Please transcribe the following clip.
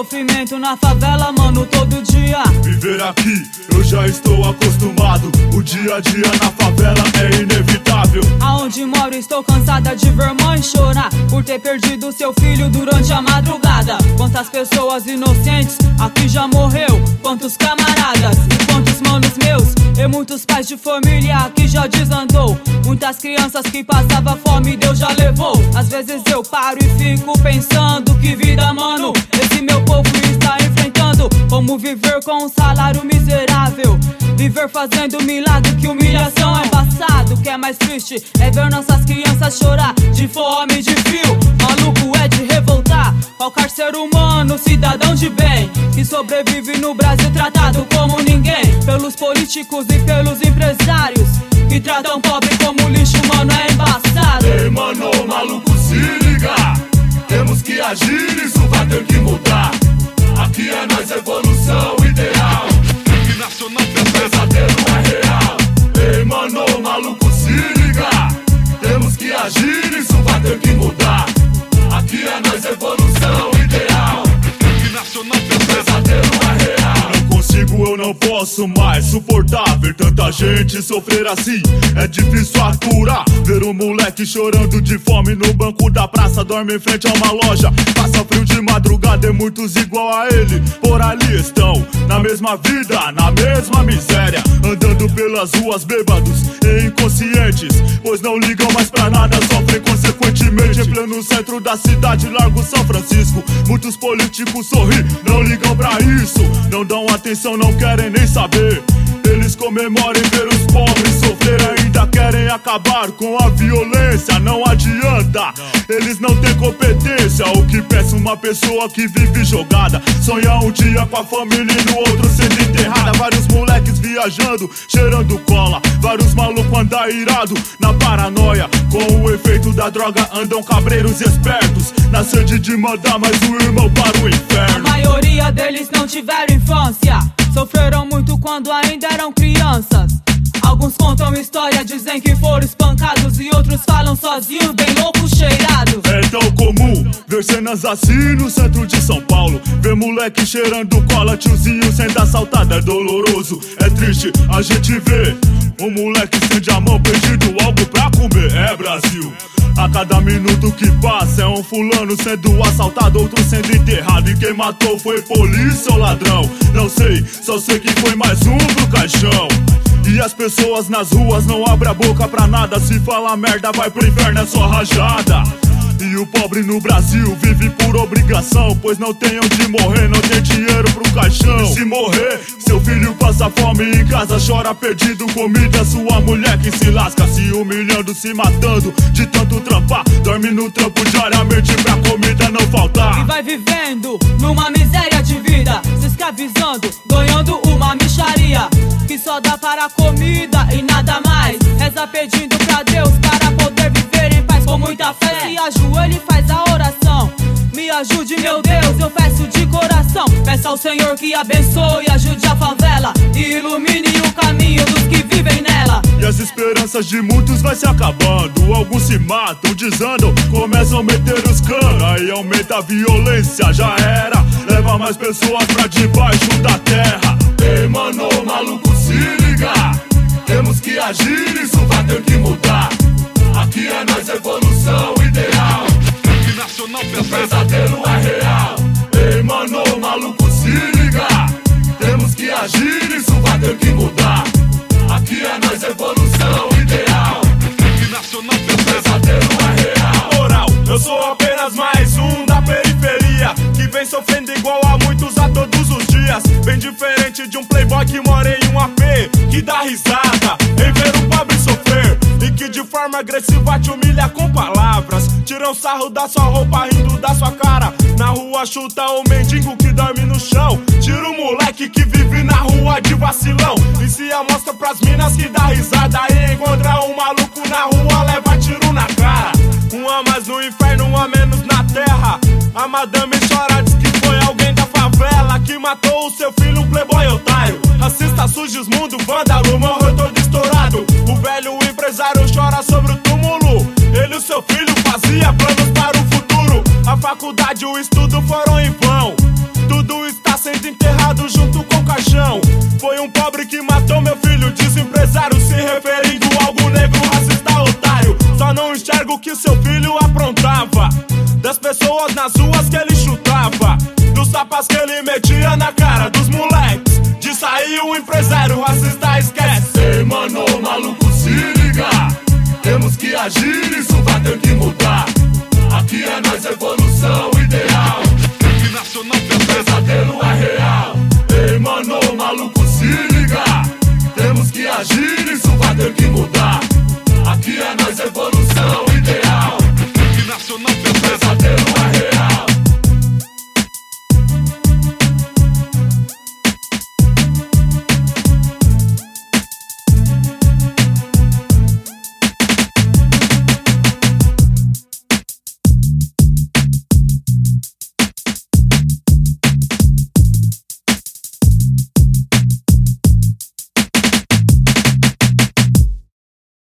sofrimento na favela, mano, todo dia. Viver aqui, eu já estou acostumado. O dia a dia na favela é inevitável. Aonde moro estou cansada de ver mãe chorar por ter perdido seu filho durante a madrugada. Quantas pessoas inocentes aqui já morreu, quantos camaradas e quantos manos meus, e muitos pais de família aqui já desandou. Muitas crianças que passavam fome Deus já levou. Às vezes eu paro e fico pensando que vida, mano, esse meu povo está enfrentando. Como viver com um salário miserável, viver fazendo milagre, que humilhação é passado. O que é mais triste é ver nossas crianças chorar de fome e de frio. Maluco é de revoltar qualquer ser humano, cidadão de bem, que sobrevive no Brasil tratado como ninguém pelos políticos e pelos empresários que tratam pobre como lixo, mano, é embaçado. Ei, mano, maluco, se liga, temos que agir, isso vai ter que mudar. Aqui é nós, evolução ideal. Que nacional O pesadelo é real. Ei, mano, maluco, se liga, temos que agir, isso vai ter que mudar. Aqui é nós, evolução ideal. Que nacional O pesadelo é real. Não consigo, eu não posso mais suportar ver tanta gente sofrer assim. É difícil aturar ver um moleque chorando de fome no banco da praça, dorme em frente a uma loja, passa frio de madrugada e muitos igual a ele por ali estão na mesma vida, na mesma miséria, andando pelas ruas bêbados e inconscientes, pois não ligam mais pra nada, sofrem consequentemente. Em pleno centro da cidade, Largo São Francisco, muitos políticos sorri, não ligam pra isso, não dão atenção, não querem nem saber. Eles comemorem ver os pobres sofrer, ainda querem acabar com a violência. Não adianta, eles não têm competência. O que peça uma pessoa que vive jogada, sonha um dia com a família e no outro sendo enterrada. Vários moleques viajando, cheirando cola, vários malucos andam irado na paranoia. Com o efeito da droga andam cabreiros espertos, na sede de mandar mais um irmão para o A inferno. maioria deles não tiveram infância, sofreram muito quando ainda eram crianças. Alguns contam história, dizem que foram espancados, e outros falam sozinhos, bem loucos, cheirados. É tão comum ver cenas assim no centro de São Paulo, ver moleque cheirando cola, tiozinho sendo assaltado, é doloroso, é triste a gente ver um moleque estende a mão pedindo algo pra comer. É Brasil, a cada minuto que passa é um fulano sendo assaltado, outro sendo enterrado, e quem matou foi polícia ou ladrão, não sei, só sei que foi mais um pro caixão. E as pessoas nas ruas não abrem a boca pra nada, se fala merda vai pro inferno, é só rajada. E o pobre no Brasil vive por obrigação, pois não tem onde morrer, não tem dinheiro pro caixão. E se morrer, seu filho passa fome em casa, chora pedindo comida, sua mulher que se lasca, se humilhando, se matando de tanto trampar, dorme no trampo diariamente pra comida não faltar. E vai vivendo numa miséria de vida, se escravizando, ganhando uma mixaria que só dá para comida e nada mais. Reza pedindo pra Deus para poder viver em paz com muita fé. Se ajoelha e faz a oração, me ajude, meu Deus, eu peço de coração. Peça ao Senhor que abençoe, ajude a favela e ilumine o caminho dos que vivem nela. E as esperanças de muitos vai se acabando, alguns se matam, desandam, começam a meter os canos, aí aumenta a violência, já era, leva mais pessoas pra debaixo da terra. Ei, mano, maluco, se liga, temos que agir, isso vai ter que mudar. Aqui é nós, evolução ideal. Que nacional O pesadelo é real. Ei, mano, maluco, se liga, temos que agir, isso vai ter que mudar. Aqui é nós, evolução ideal. Que nacional O pesadelo é real. Moral, eu sou apenas mais um da periferia, que vem sofrendo igual a muitos a todos os dias. Bem diferente de um playboy que mora em um AP, que dá risada em ver um pobre sofrer, e que de forma agressiva te humilha com palavras, tiram sarro da sua roupa, rindo da sua cara. Na rua chuta o mendigo que dorme no chão, tira o moleque que vive na rua de vacilão, e se amostra pras minas que dá risada, e encontra um maluco na rua, leva tiro na cara. Um a mais no inferno, um a menos na terra. A madame chora, diz que foi alguém da favela que matou o seu filho, um playboy otário, racista, sujos, mundo, vândalo, morreu todo estourado. O velho empresário chora sobre o túmulo, ele e seu filho fazia planos para o futuro. A faculdade e o estudo foram em vão, tudo palavras que ele metia na cara dos moleques. De sair um empresário racista, esquece. Ei, mano, maluco, se liga. Temos que agir, isso vai ter que mudar. Aqui é nós, evolução ideal. Rap nacional, O pesadelo é real. Ei, mano, maluco, se liga. Temos que agir.